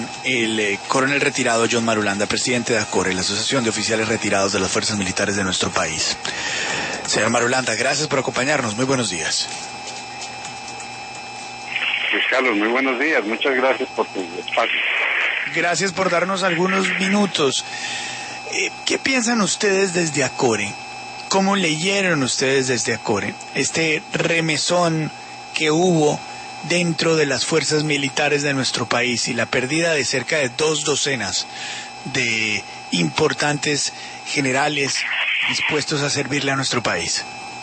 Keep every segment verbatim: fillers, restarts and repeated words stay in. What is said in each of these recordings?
el eh, coronel retirado John Marulanda, presidente de ACORE, la Asociación de Oficiales Retirados de las Fuerzas Militares de nuestro país. Señor Marulanda, gracias por acompañarnos. Muy buenos días. Luis Carlos, muy buenos días. Muchas gracias por tu espacio. Gracias por darnos algunos minutos. Eh, ¿Qué piensan ustedes desde ACORE? ¿Cómo leyeron ustedes desde ACORE este remesón que hubo dentro de las fuerzas militares de nuestro país y la pérdida de cerca de dos docenas de importantes generales dispuestos a servirle a nuestro país?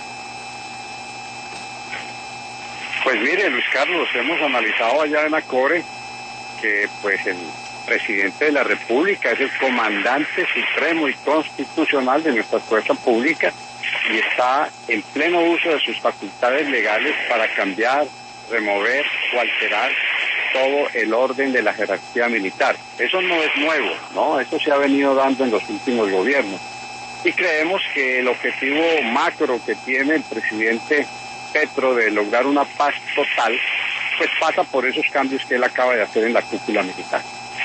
Pues mire, Luis Carlos, hemos analizado allá en ACORE que pues el presidente de la República es el comandante supremo y constitucional de nuestra fuerza pública y está en pleno uso de sus facultades legales para cambiar, remover o alterar todo el orden de la jerarquía militar. Eso no es nuevo, ¿no? Eso se ha venido dando en los últimos gobiernos. Y creemos que el objetivo macro que tiene el presidente Petro de lograr una paz total, pues pasa por esos cambios que él acaba de hacer en la cúpula militar.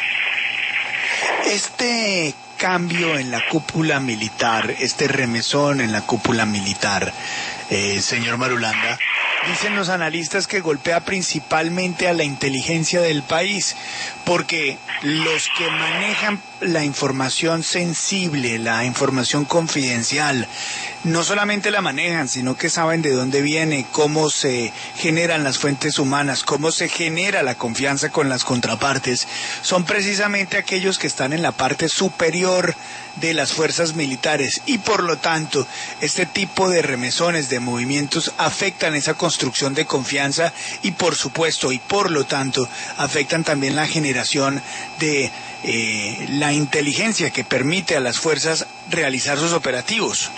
Este cambio en la cúpula militar, este remesón en la cúpula militar, eh, señor Marulanda, dicen los analistas que golpea principalmente a la inteligencia del país, porque los que manejan la información sensible, la información confidencial, no solamente la manejan, sino que saben de dónde viene, cómo se generan las fuentes humanas, cómo se genera la confianza con las contrapartes, son precisamente aquellos que están en la parte superior de las fuerzas militares y por lo tanto este tipo de remesones, de movimientos afectan esa construcción de confianza y por supuesto y por lo tanto afectan también la generación de eh, la inteligencia que permite a las fuerzas realizar sus operativos.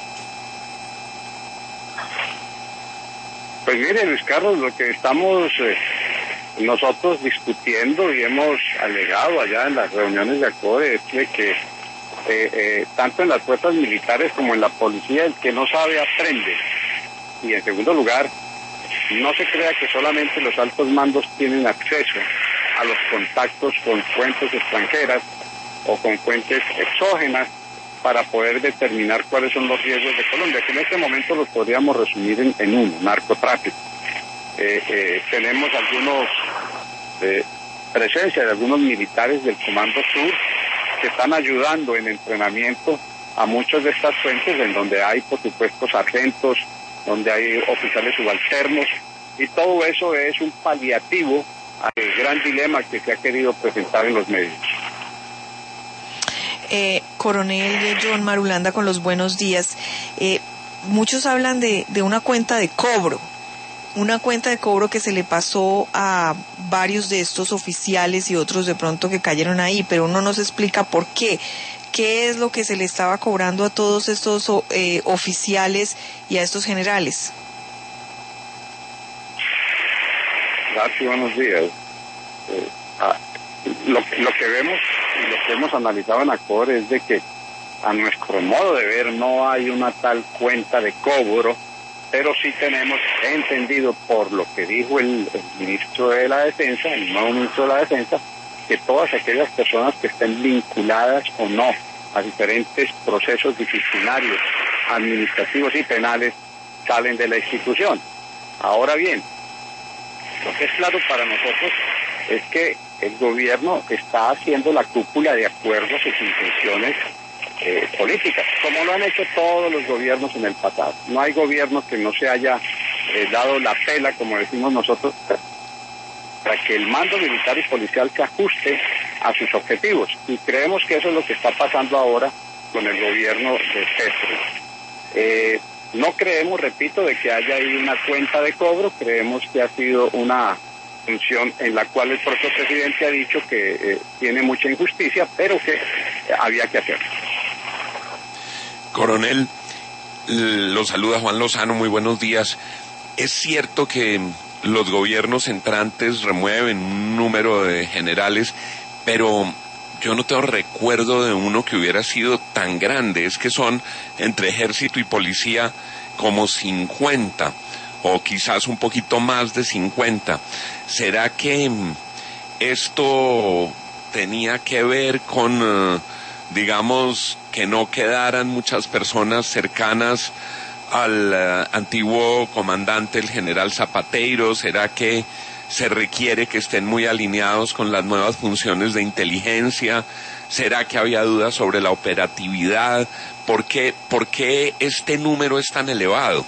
Pues mire, Luis Carlos, lo que estamos eh, nosotros discutiendo y hemos alegado allá en las reuniones de ACORE es de que eh, eh, tanto en las fuerzas militares como en la policía el que no sabe aprende. Y en segundo lugar, no se crea que solamente los altos mandos tienen acceso a los contactos con fuentes extranjeras o con fuentes exógenas para poder determinar cuáles son los riesgos de Colombia, que en este momento los podríamos resumir en, en uno, narcotráfico. Eh, eh, tenemos algunos eh, presencia de algunos militares del Comando Sur que están ayudando en entrenamiento a muchas de estas fuentes, en donde hay, por supuesto, sargentos, donde hay oficiales subalternos, y todo eso es un paliativo al gran dilema que se ha querido presentar en los medios. Eh, coronel John Marulanda, con los buenos días. Eh, muchos hablan de, de una cuenta de cobro, una cuenta de cobro que se le pasó a varios de estos oficiales y otros de pronto que cayeron ahí, pero uno no se explica por qué. ¿Qué es lo que se le estaba cobrando a todos estos eh, oficiales y a estos generales? Gracias, buenos días. Eh, ah, lo, lo que vemos y lo que hemos analizado en ACORE es de que a nuestro modo de ver no hay una tal cuenta de cobro, pero sí tenemos entendido por lo que dijo el, el ministro de la Defensa, el nuevo ministro de la Defensa, que todas aquellas personas que estén vinculadas o no a diferentes procesos disciplinarios, administrativos y penales salen de la institución. Ahora bien, lo que es claro para nosotros es que el gobierno está haciendo la cúpula de acuerdo a sus intenciones eh, políticas, como lo han hecho todos los gobiernos en el pasado. No hay gobierno que no se haya eh, dado la pela, como decimos nosotros, para que el mando militar y policial se ajuste a sus objetivos. Y creemos que eso es lo que está pasando ahora con el gobierno de Petro. Eh, no creemos, repito, de que haya ahí una cuenta de cobro, creemos que ha sido una función en la cual el propio presidente ha dicho que eh, tiene mucha injusticia, pero que eh, había que hacerlo. Coronel, lo saluda Juan Lozano, muy buenos días. Es cierto que los gobiernos entrantes remueven un número de generales, pero yo no tengo recuerdo de uno que hubiera sido tan grande. Es que son entre ejército y policía como cincuenta, o quizás un poquito más de cincuenta. ¿Será que esto tenía que ver con, uh, digamos, que no quedaran muchas personas cercanas al uh, antiguo comandante, el general Zapateiro? ¿Será que se requiere que estén muy alineados con las nuevas funciones de inteligencia? ¿Será que había dudas sobre la operatividad? ¿Por qué, por qué este número es tan elevado?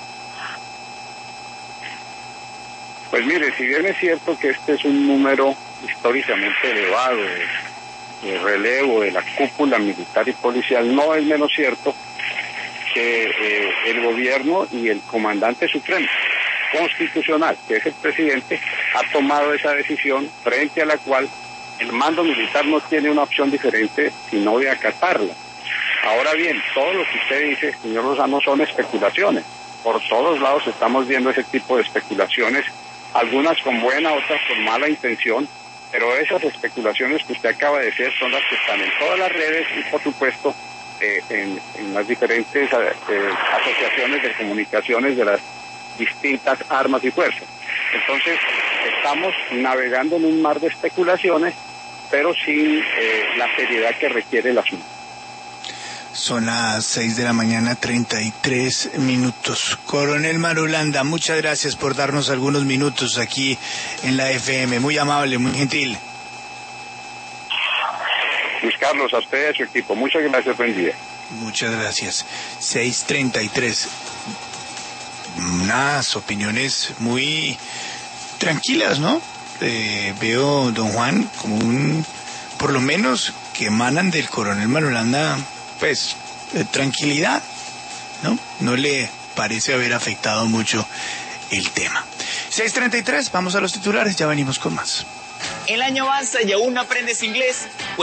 Pues mire, si bien es cierto que este es un número históricamente elevado de, de relevo de la cúpula militar y policial, no es menos cierto que eh, el gobierno y el comandante supremo constitucional, que es el presidente, ha tomado esa decisión frente a la cual el mando militar no tiene una opción diferente sino de acatarla. Ahora bien, todo lo que usted dice, señor Lozano, son especulaciones. Por todos lados estamos viendo ese tipo de especulaciones, algunas con buena, otras con mala intención, pero esas especulaciones que usted acaba de decir son las que están en todas las redes y, por supuesto, eh, en, en las diferentes eh, asociaciones de comunicaciones de las distintas armas y fuerzas. Entonces, estamos navegando en un mar de especulaciones, pero sin eh, la seriedad que requiere el asunto. Son las seis de la mañana, treinta y tres minutos. Coronel Marulanda, muchas gracias por darnos algunos minutos aquí en la F M. Muy amable, muy gentil. Luis Carlos, a usted y a su equipo, muchas gracias, buen día. Muchas gracias. seis treinta y tres. Unas opiniones muy tranquilas, ¿no? Eh, veo, don Juan, como un, por lo menos, que emanan del coronel Marulanda, pues, eh, tranquilidad, ¿no? No le parece haber afectado mucho el tema. seis treinta y tres, vamos a los titulares, ya venimos con más. El año avanza y aún no aprendes inglés.